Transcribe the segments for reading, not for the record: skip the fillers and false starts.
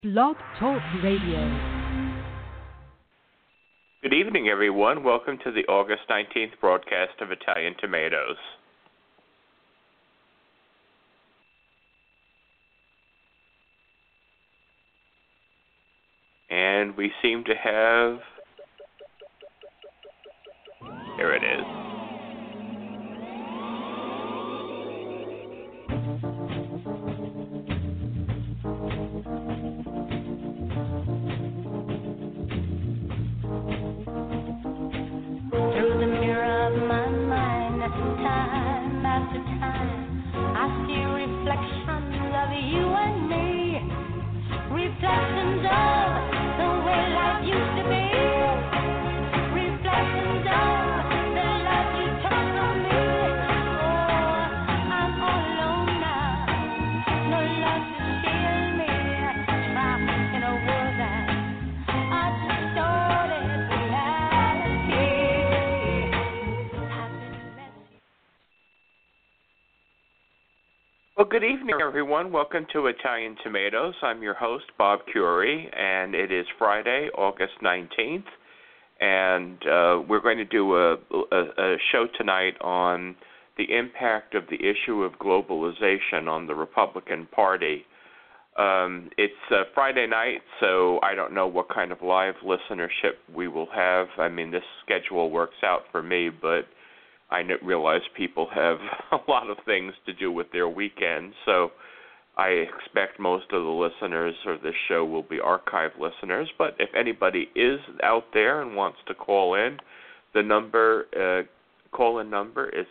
Blog Talk Radio. Good evening, everyone. Welcome to the August 19th broadcast of Italian Tomatoes. And we seem to have... Here it is. Well, good evening, everyone. Welcome to Italian Tomatoes. I'm your host, Bob Curie, and it is Friday, August 19th, and we're going to do a show tonight on the impact of the issue of globalization on the Republican Party. It's Friday night, so I don't know what kind of live listenership we will have. I mean, this schedule works out for me, but I realize people have a lot of things to do with their weekend, so I expect most of the listeners of this show will be archive listeners. But if anybody is out there and wants to call in, the call-in number is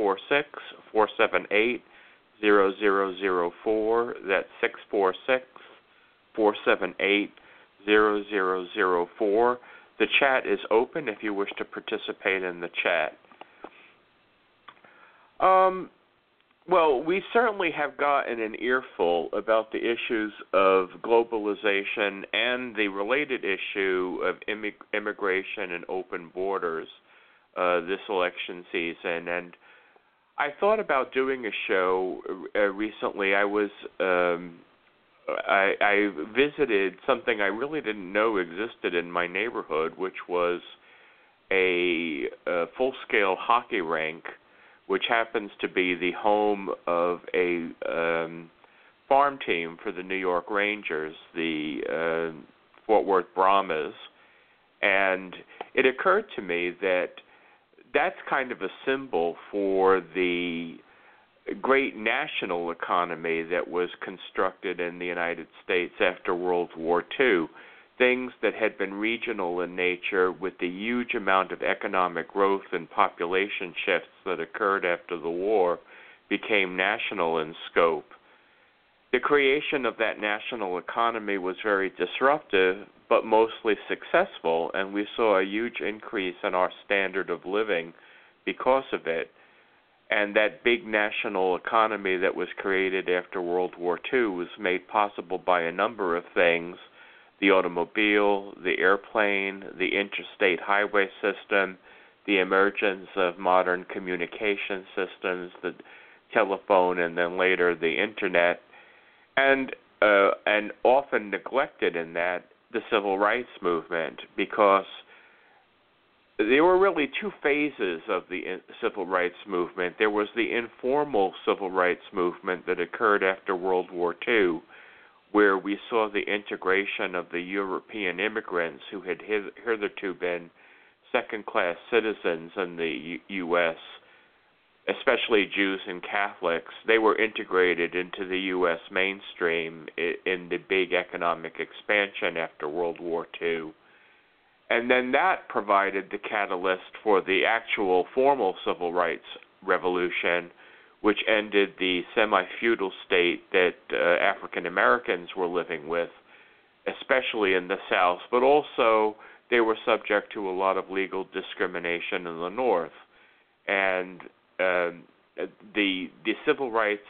646-478-0004. That's 646-478-0004. The chat is open if you wish to participate in the chat. Well, we certainly have gotten an earful about the issues of globalization and the related issue of immigration and open borders this election season. And I thought about doing a show recently. I visited something I really didn't know existed in my neighborhood, which was a full-scale hockey rink, which happens to be the home of a farm team for the New York Rangers, the Fort Worth Brahmas. And it occurred to me that that's kind of a symbol for the great national economy that was constructed in the United States after World War II. Things that had been regional in nature, with the huge amount of economic growth and population shifts that occurred after the war, became national in scope. The creation of that national economy was very disruptive, but mostly successful, and we saw a huge increase in our standard of living because of it. And that big national economy that was created after World War II was made possible by a number of things: the automobile, the airplane, the interstate highway system, the emergence of modern communication systems, the telephone, and then later the internet, and often neglected in that, the civil rights movement, because there were really two phases of the civil rights movement. There was the informal civil rights movement that occurred after World War II, where we saw the integration of the European immigrants who had hitherto been second-class citizens in the U.S., especially Jews and Catholics. They were integrated into the U.S. mainstream in the big economic expansion after World War II. And then that provided the catalyst for the actual formal civil rights revolution, which ended the semi-feudal state that African Americans were living with, especially in the South, but also they were subject to a lot of legal discrimination in the North. And the civil rights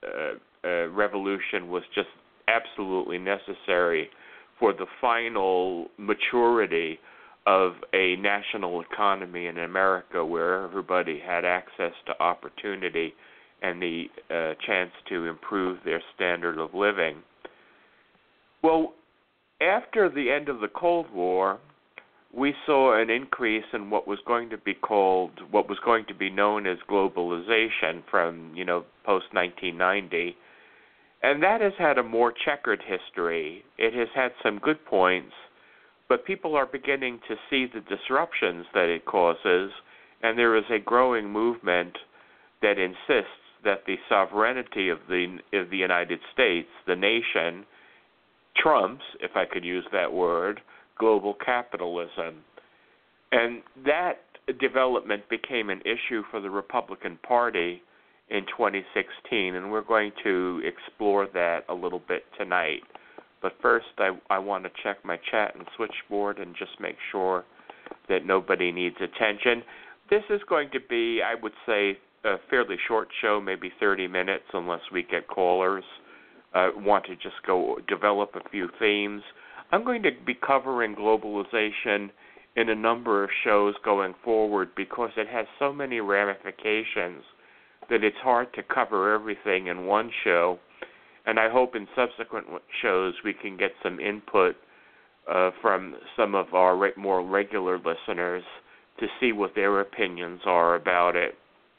revolution was just absolutely necessary for the final maturity of a national economy in America, where everybody had access to opportunity and the chance to improve their standard of living. Well, after the end of the Cold War, we saw an increase in what was going to be known as globalization from, post 1990. And that has had a more checkered history. It has had some good points, but people are beginning to see the disruptions that it causes, and there is a growing movement that insists that the sovereignty of the United States, the nation, trumps, if I could use that word, global capitalism. And that development became an issue for the Republican Party in 2016, and we're going to explore that a little bit tonight. But first, I want to check my chat and switchboard and just make sure that nobody needs attention. This is going to be, I would say, a fairly short show, maybe 30 minutes, unless we get callers. Want to just go develop a few themes. I'm going to be covering globalization in a number of shows going forward because it has so many ramifications that it's hard to cover everything in one show. And I hope in subsequent shows we can get some input from some of our more regular listeners to see what their opinions are about it.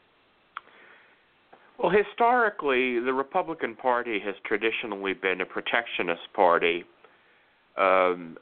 Well, historically, the Republican Party has traditionally been a protectionist party, and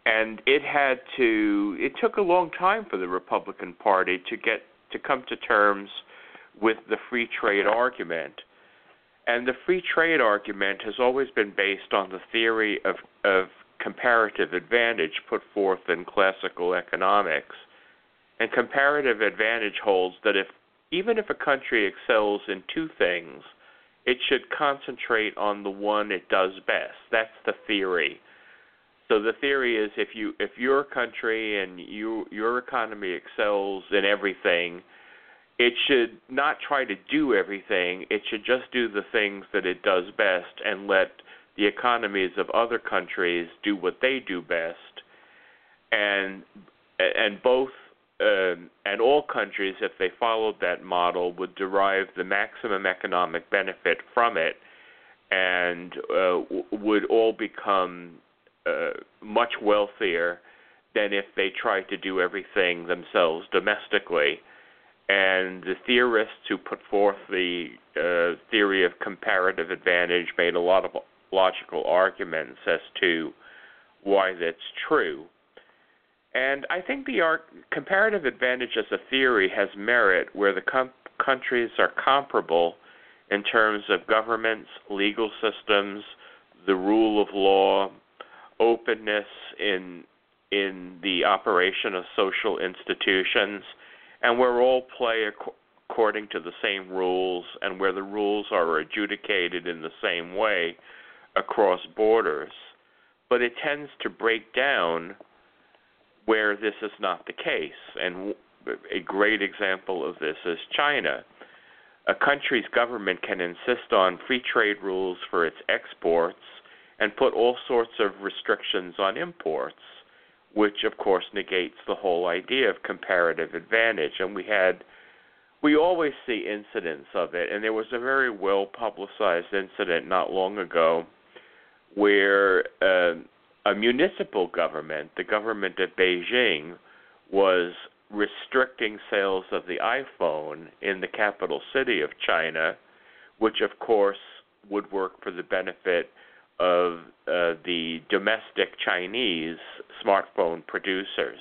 it took a long time for the Republican Party to come to terms with the free trade argument. And the free trade argument has always been based on the theory of comparative advantage put forth in classical economics. And comparative advantage holds that even if a country excels in two things, it should concentrate on the one it does best. That's the theory. So the theory is if your country and your economy excels in everything, it should not try to do everything. It should just do the things that it does best and let the economies of other countries do what they do best. And all countries, if they followed that model, would derive the maximum economic benefit from it and would all become much wealthier than if they tried to do everything themselves domestically. And the theorists who put forth the theory of comparative advantage made a lot of logical arguments as to why that's true. And I think the comparative advantage as a theory has merit where the countries are comparable in terms of governments, legal systems, the rule of law, openness in the operation of social institutions, and where all play according to the same rules and where the rules are adjudicated in the same way across borders. But it tends to break down where this is not the case. And a great example of this is China. A country's government can insist on free trade rules for its exports and put all sorts of restrictions on imports, which of course negates the whole idea of comparative advantage. And we always see incidents of it, and there was a very well-publicized incident not long ago where a municipal government, the government of Beijing, was restricting sales of the iPhone in the capital city of China, which of course would work for the benefit of the domestic Chinese smartphone producers.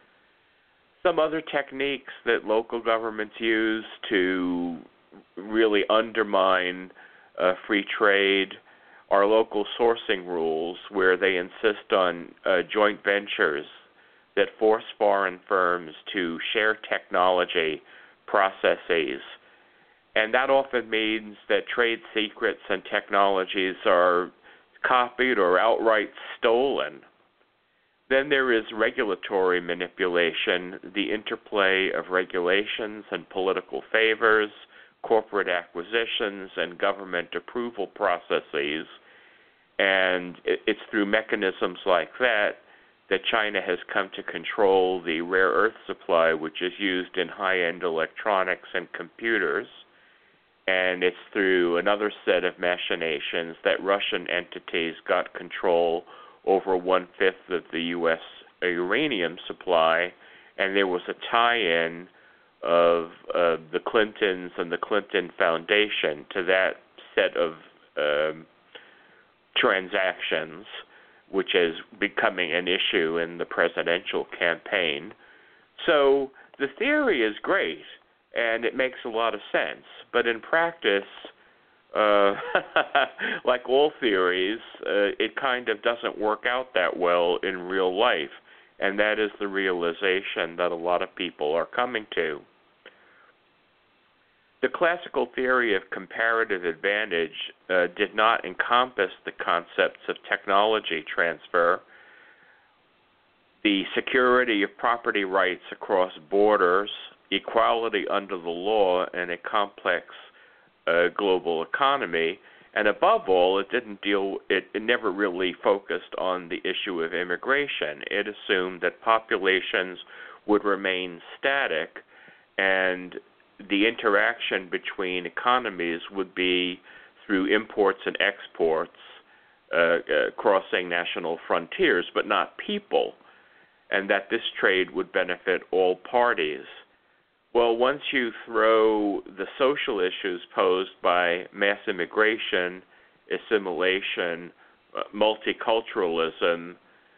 Some other techniques that local governments use to really undermine free trade are local sourcing rules, where they insist on joint ventures that force foreign firms to share technology processes. And that often means that trade secrets and technologies are copied or outright stolen. Then there is regulatory manipulation, the interplay of regulations and political favors, corporate acquisitions, and government approval processes. And it's through mechanisms like that China has come to control the rare earth supply, which is used in high-end electronics and computers. And it's through another set of machinations that Russian entities got control over 1/5 of the U.S. uranium supply, and there was a tie-in of the Clintons and the Clinton Foundation to that set of transactions, which is becoming an issue in the presidential campaign. So the theory is great, and it makes a lot of sense, but in practice, like all theories, it kind of doesn't work out that well in real life, and that is the realization that a lot of people are coming to. The classical theory of comparative advantage did not encompass the concepts of technology transfer, the security of property rights across borders, equality under the law in a complex global economy, and above all, it never really focused on the issue of immigration. It assumed that populations would remain static and the interaction between economies would be through imports and exports, crossing national frontiers, but not people, and that this trade would benefit all parties. Well, once you throw the social issues posed by mass immigration, assimilation, multiculturalism,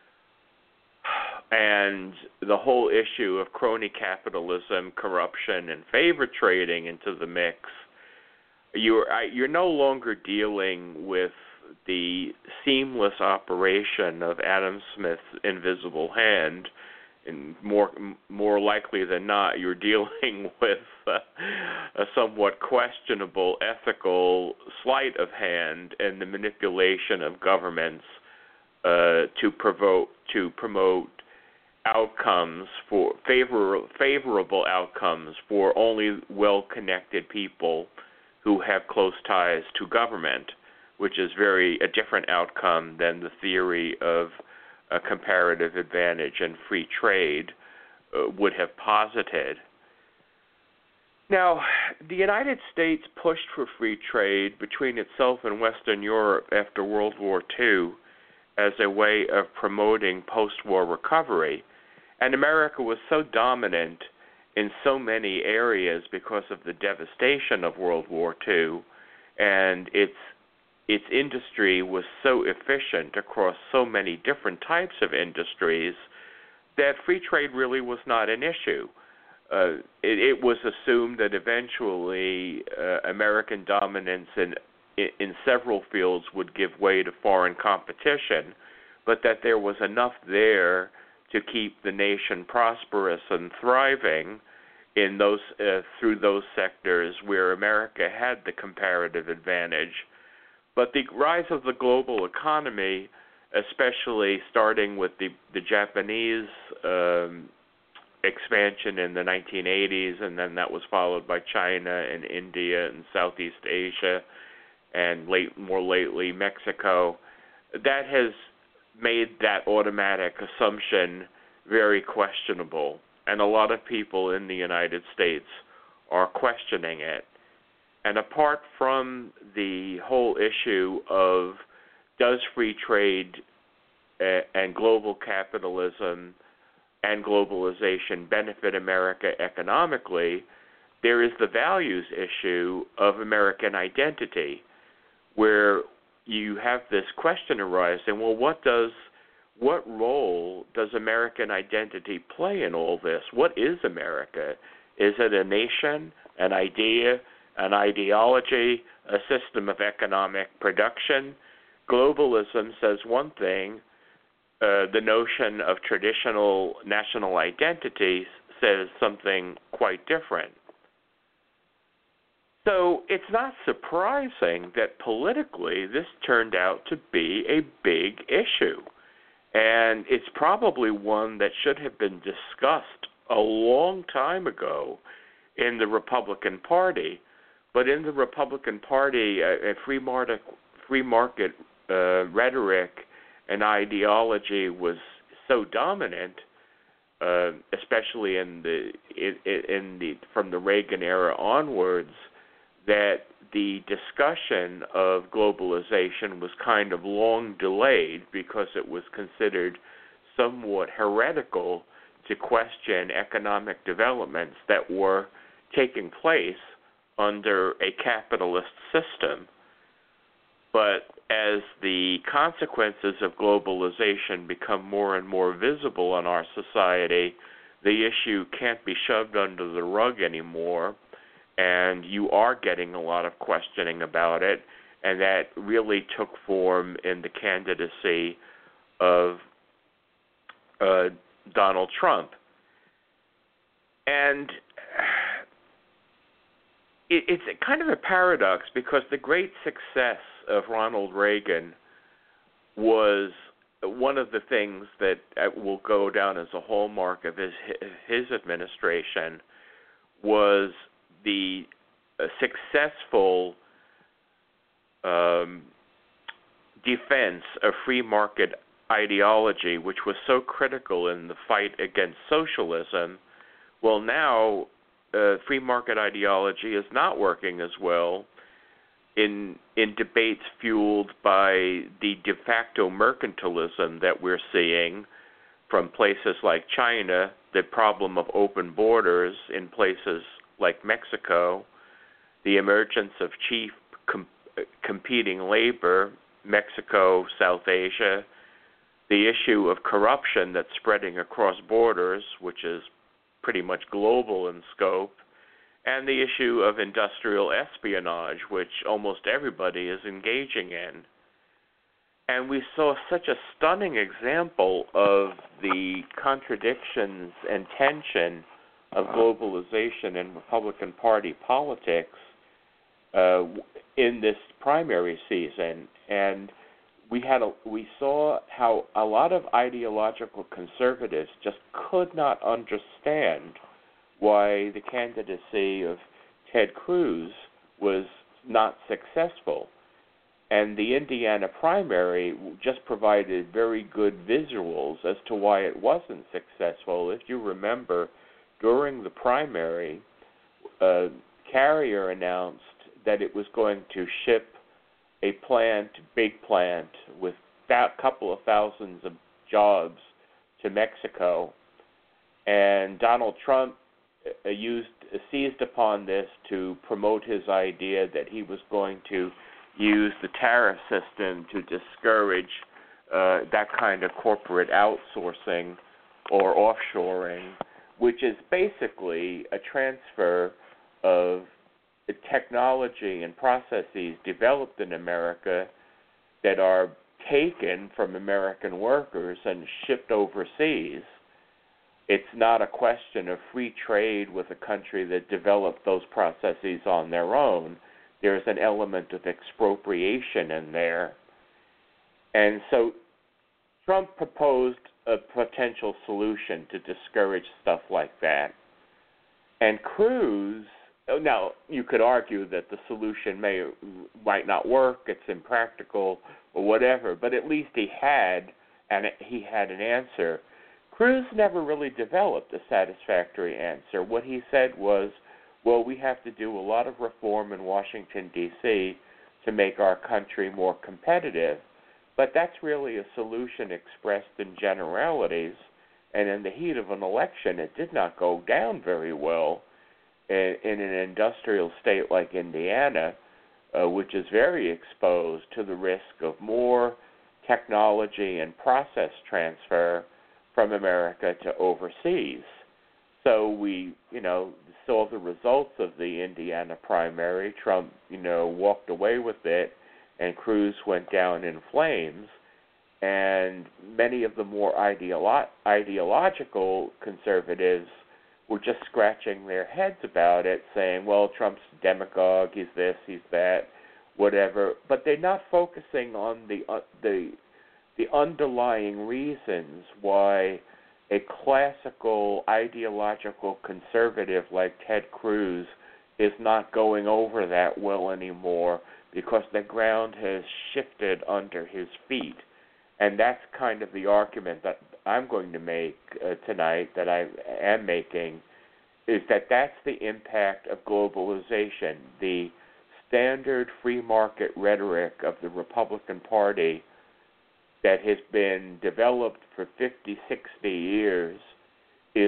and the whole issue of crony capitalism, corruption, and favor trading into the mix, you're no longer dealing with the seamless operation of Adam Smith's invisible hand. And more likely than not, you're dealing with a somewhat questionable ethical sleight of hand and the manipulation of governments to promote outcomes for favorable outcomes for only well-connected people who have close ties to government, which is a different outcome than the theory of a comparative advantage and free trade would have posited. Now, the United States pushed for free trade between itself and Western Europe after World War II as a way of promoting post-war recovery. And America was so dominant in so many areas because of the devastation of World War II, and its industry was so efficient across so many different types of industries that free trade really was not an issue. It was assumed that eventually American dominance in several fields would give way to foreign competition, but that there was enough there to keep the nation prosperous and thriving in those through those sectors where America had the comparative advantage. But the rise of the global economy, especially starting with the Japanese expansion in the 1980s, and then that was followed by China and India and Southeast Asia, and more lately Mexico, that has made that automatic assumption very questionable. And a lot of people in the United States are questioning it. And apart from the whole issue of does free trade and global capitalism and globalization benefit America economically, there is the values issue of American identity, where you have this question arising, well, what role does American identity play in all this? What is America? Is it a nation, an idea, an ideology, a system of economic production? Globalism says one thing. The notion of traditional national identity says something quite different. So it's not surprising that politically this turned out to be a big issue. And it's probably one that should have been discussed a long time ago in the Republican Party. But in the Republican Party, a free market rhetoric and ideology was so dominant, especially from the Reagan era onwards, that the discussion of globalization was kind of long delayed because it was considered somewhat heretical to question economic developments that were taking place under a capitalist system. But as the consequences of globalization become more and more visible in our society, the issue can't be shoved under the rug anymore, and you are getting a lot of questioning about it, and that really took form in the candidacy of Donald Trump. And it's kind of a paradox because the great success of Ronald Reagan was one of the things that will go down as a hallmark of his administration was the successful defense of free market ideology, which was so critical in the fight against socialism. Well, now free market ideology is not working as well in debates fueled by the de facto mercantilism that we're seeing from places like China, the problem of open borders in places like Mexico, the emergence of cheap competing labor, Mexico, South Asia, the issue of corruption that's spreading across borders, which is pretty much global in scope, and the issue of industrial espionage, which almost everybody is engaging in. And we saw such a stunning example of the contradictions and tension of globalization and Republican Party politics in this primary season. And we saw how a lot of ideological conservatives just could not understand why the candidacy of Ted Cruz was not successful. And the Indiana primary just provided very good visuals as to why it wasn't successful. If you remember, during the primary, Carrier announced that it was going to ship a big plant with a couple of thousands of jobs to Mexico. And Donald Trump seized upon this to promote his idea that he was going to use the tariff system to discourage that kind of corporate outsourcing or offshoring, which is basically a transfer of technology and processes developed in America that are taken from American workers and shipped overseas. It's not a question of free trade with a country that developed those processes on their own. There's an element of expropriation in there. And so Trump proposed a potential solution to discourage stuff like that. And Cruz, now you could argue that the solution might not work, it's impractical or whatever, but at least he had an answer. Cruz never really developed a satisfactory answer. What he said was, well, we have to do a lot of reform in Washington, D.C. to make our country more competitive. But that's really a solution expressed in generalities, and in the heat of an election, it did not go down very well in an industrial state like Indiana, which is very exposed to the risk of more technology and process transfer from America to overseas. So we, saw the results of the Indiana primary. Trump, walked away with it, and Cruz went down in flames. And many of the more ideological conservatives were just scratching their heads about it, saying, well, Trump's a demagogue, he's this, he's that, whatever. But they're not focusing on the underlying reasons why a classical ideological conservative like Ted Cruz is not going over that well anymore, because the ground has shifted under his feet. And that's kind of the argument that I'm going to make tonight, that I am making, is that that's the impact of globalization. The standard free market rhetoric of the Republican Party that has been developed for 50, 60 years is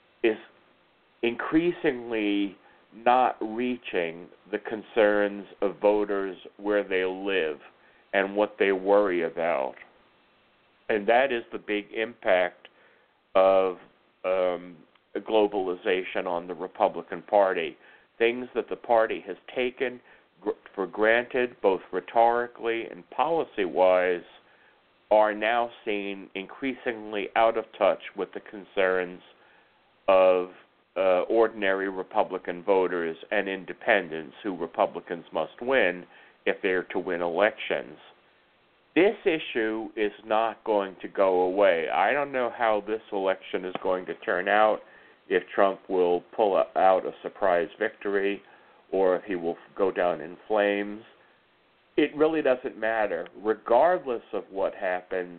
increasingly not reaching the concerns of voters where they live and what they worry about. And that is the big impact of globalization on the Republican Party. Things that the party has taken for granted, both rhetorically and policy-wise, are now seen increasingly out of touch with the concerns of ordinary Republican voters and independents who Republicans must win if they're to win elections. This issue is not going to go away. I don't know how this election is going to turn out, if Trump will pull out a surprise victory or if he will go down in flames. It really doesn't matter. Regardless of what happens,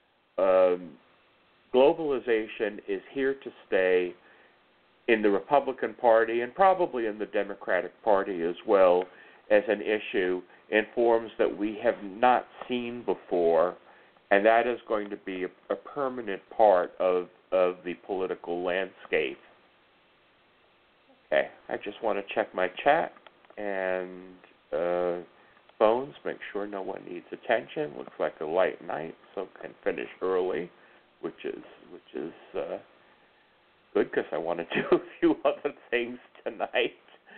globalization is here to stay in the Republican Party and probably in the Democratic Party as well as an issue in forms that we have not seen before, and that is going to be a permanent part of the political landscape. Okay, I just want to check my chat and phones, make sure no one needs attention. Looks like a light night, so can finish early, which is good because I want to do a few other things tonight.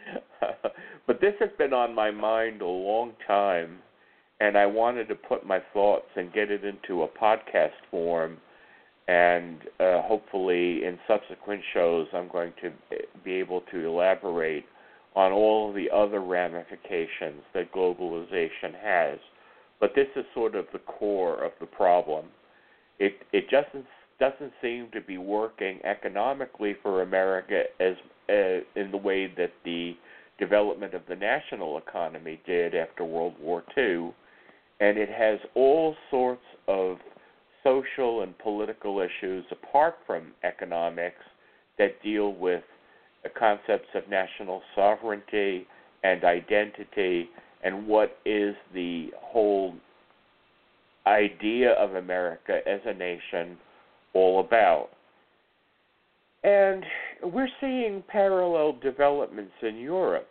But this has been on my mind a long time, and I wanted to put my thoughts and get it into a podcast form, and hopefully in subsequent shows I'm going to be able to elaborate on all of the other ramifications that globalization has. But this is sort of the core of the problem. It just doesn't seem to be working economically for America as in the way that the development of the national economy did after World War II, and it has all sorts of social and political issues apart from economics that deal with the concepts of national sovereignty and identity and what is the whole idea of America as a nation all about. And we're seeing parallel developments in Europe.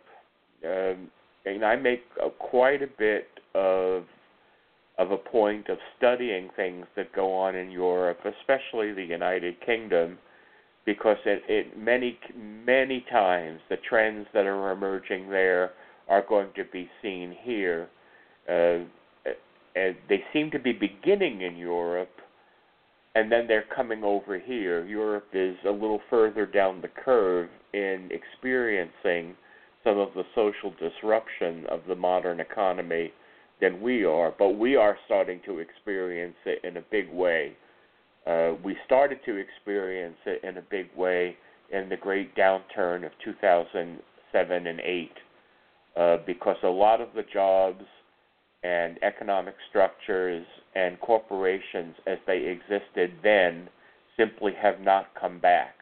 And I make quite a bit of a point of studying things that go on in Europe, especially the United Kingdom, because it many times the trends that are emerging there are going to be seen here. And they seem to be beginning in Europe, and then they're coming over here. Europe is a little further down the curve in experiencing some of the social disruption of the modern economy than we are, but we are starting to experience it in a big way. We started to experience it in a big way in the great downturn of 2007 and 8, because a lot of the jobs and economic structures and corporations as they existed then simply have not come back.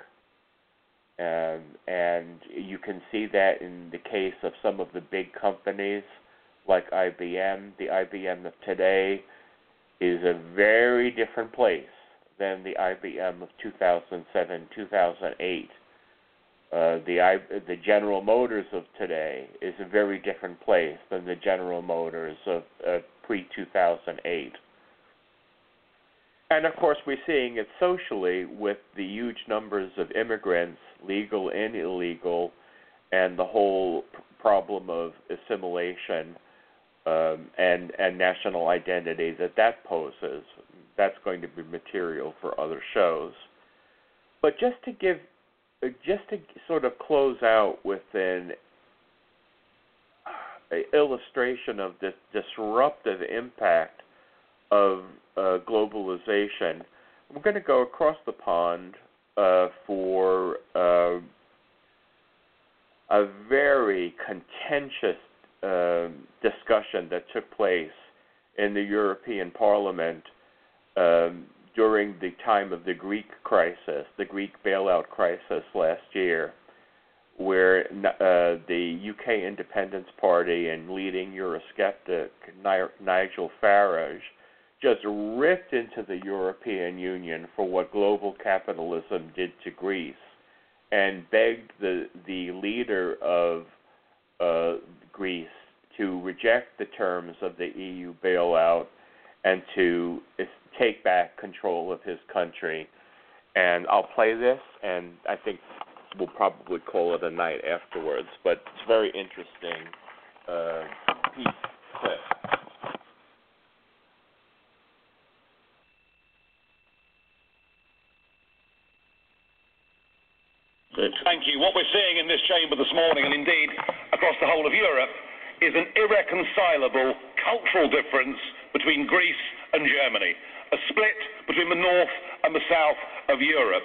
And you can see that in the case of some of the big companies like IBM. The IBM of today is a very different place than the IBM of 2007, 2008. The General Motors of today is a very different place than the General Motors of pre-2008. And, of course, we're seeing it socially with the huge numbers of immigrants, legal and illegal, and the whole problem of assimilation and national identity that poses. That's going to be material for other shows. But just to sort of close out with an illustration of this disruptive impact of globalization, I'm going to go across the pond for a very contentious discussion that took place in the European Parliament during the time of the Greek crisis, the Greek bailout crisis last year, where the UK Independence Party and leading Eurosceptic Nigel Farage just ripped into the European Union for what global capitalism did to Greece, and begged the leader of Greece to reject the terms of the EU bailout and to take back control of his country. And I'll play this, and I think we'll probably call it a night afterwards, but it's a very interesting piece clip. Thank you. What we're seeing in this chamber this morning, and indeed across the whole of Europe, is an irreconcilable cultural difference between Greece and Germany, a split between the north and the south of Europe.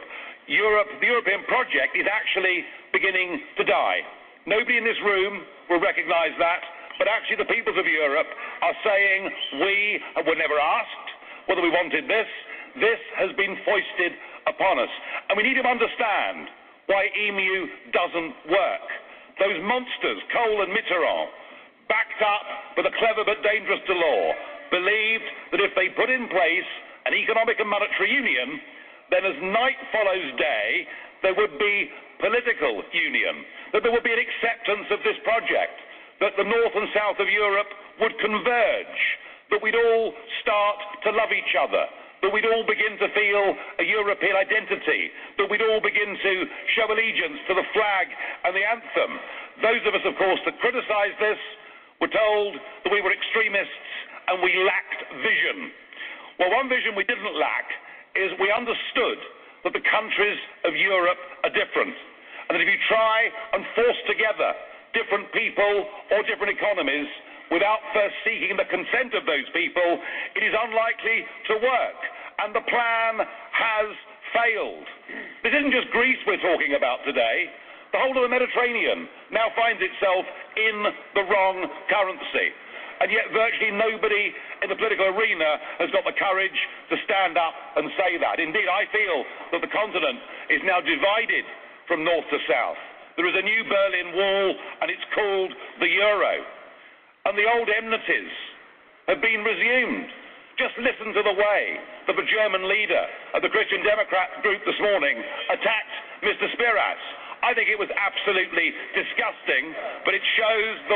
The European project is actually beginning to die. Nobody in this room will recognize that, but actually the peoples of Europe are saying we were never asked whether we wanted this. This has been foisted upon us. And we need to understand why EMU doesn't work. Those monsters, Kohl and Mitterrand, backed up with a clever but dangerous Delors, believed that if they put in place an economic and monetary union, then as night follows day, there would be political union, that there would be an acceptance of this project, that the north and south of Europe would converge, that we'd all start to love each other, that we'd all begin to feel a European identity, that we'd all begin to show allegiance to the flag and the anthem. Those of us, of course, that criticised this were told that we were extremists and we lacked vision. Well, one vision we didn't lack is we understood that the countries of Europe are different, and that if you try and force together different people or different economies without first seeking the consent of those people, it is unlikely to work. And the plan has failed. This isn't just Greece we're talking about today. The whole of the Mediterranean now finds itself in the wrong currency. And yet virtually nobody in the political arena has got the courage to stand up and say that. Indeed, I feel that the continent is now divided from north to south. There is a new Berlin Wall, and it's called the Euro. And the old enmities have been resumed. Just listen to the way that the German leader of the Christian Democrat group this morning attacked Mr. Spiras. I think it was absolutely disgusting, but it shows the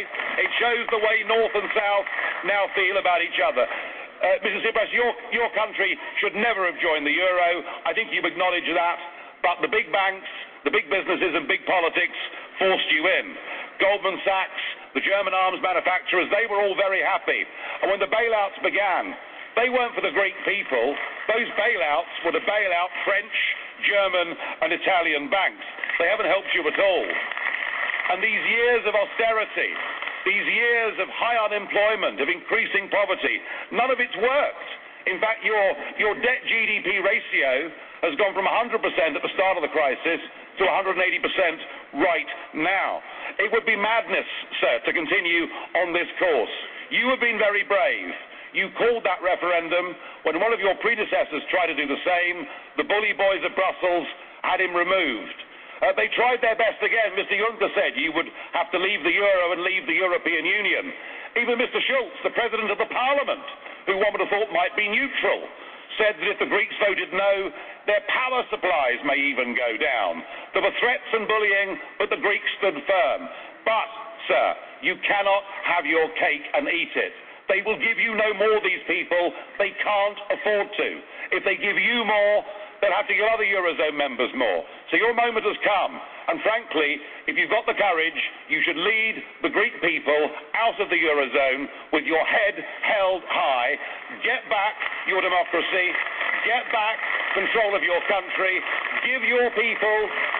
way north and south now feel about each other. Mr. Tsipras, your country should never have joined the euro. I think you acknowledge that, but the big banks, the big businesses and big politics forced you in. Goldman Sachs, the German arms manufacturers, they were all very happy. And when the bailouts began, they weren't for the Greek people. Those bailouts were to bail out French, German and Italian banks. They haven't helped you at all. And these years of austerity, these years of high unemployment, of increasing poverty, none of it's worked. In fact, your debt-GDP ratio has gone from 100% at the start of the crisis to 180% right now. It would be madness, sir, to continue on this course. You have been very brave. You called that referendum. When one of your predecessors tried to do the same, the bully boys of Brussels had him removed. They tried their best again. Mr. Juncker said you would have to leave the euro and leave the European Union. Even Mr. Schulz, the president of the parliament, who one would have thought might be neutral, said that if the Greeks voted no, their power supplies may even go down. There were threats and bullying, but the Greeks stood firm. But, sir, you cannot have your cake and eat it. They will give you no more, these people. They can't afford to. If they give you more, they'll have to give other Eurozone members more. So your moment has come. And frankly, if you've got the courage, you should lead the Greek people out of the Eurozone with your head held high. Get back your democracy. Get back control of your country. Give your people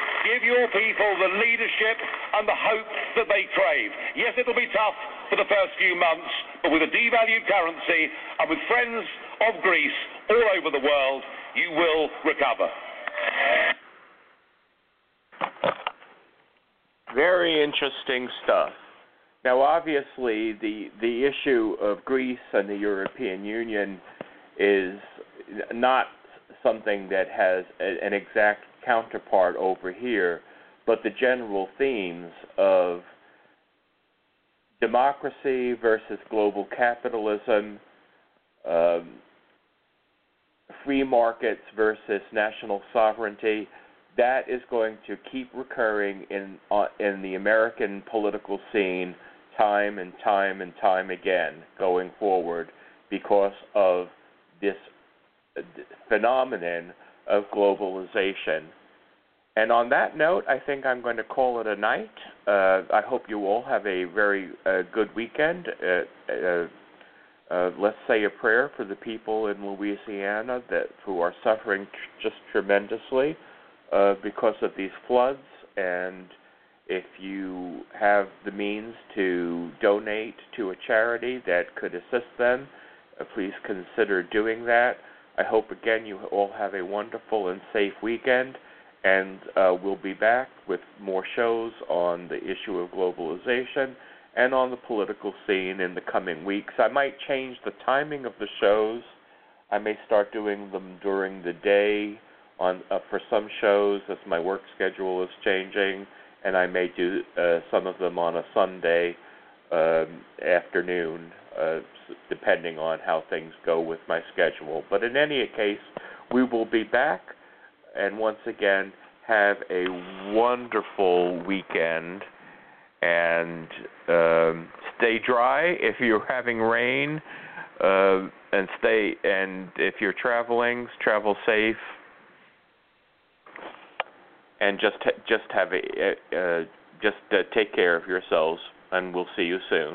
the leadership and the hope that they crave. Yes, it'll be tough for the first few months, but with a devalued currency and with friends of Greece all over the world, you will recover. Very interesting stuff. Now, obviously, the issue of Greece and the European Union is not something that has an exact counterpart over here, but the general themes of democracy versus global capitalism, free markets versus national sovereignty, that is going to keep recurring in the American political scene time and time and time again going forward because of this phenomenon of globalization. And on that note, I think I'm going to call it a night. I hope you all have a very good weekend. Let's say a prayer for the people in Louisiana who are suffering just tremendously because of these floods. And if you have the means to donate to a charity that could assist them, please consider doing that. I hope, again, you all have a wonderful and safe weekend. And we'll be back with more shows on the issue of globalization and on the political scene in the coming weeks. I might change the timing of the shows. I may start doing them during the day for some shows as my work schedule is changing, and I may do some of them on a Sunday afternoon, depending on how things go with my schedule. But in any case, we will be back. And once again, have a wonderful weekend, and stay dry if you're having rain, and if you're traveling, travel safe, and just take care of yourselves, and we'll see you soon.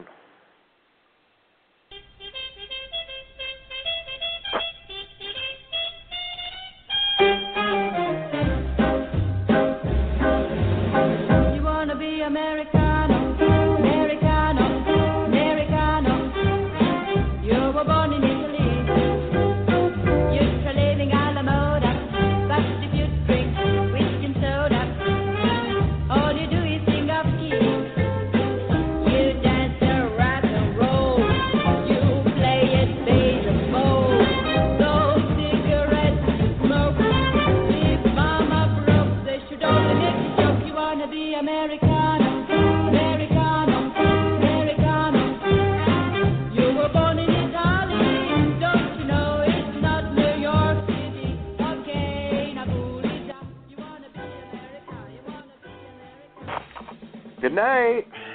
Good night.